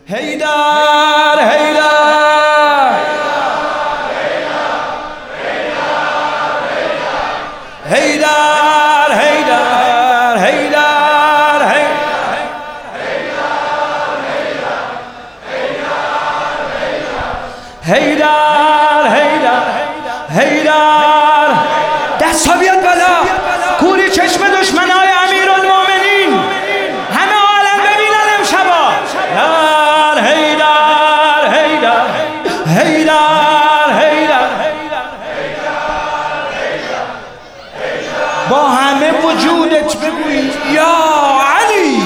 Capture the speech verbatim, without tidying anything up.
هیدر هیدر هیدر هیدر هیدر هیدر هیدر هیدر دستا بیاد بالا، کوری چشم دشمنای امیرالمومنین همه عالم ببینن امشبا. هیدر هیدر هیدر هیدر با همه وجودت بگویید یا علی.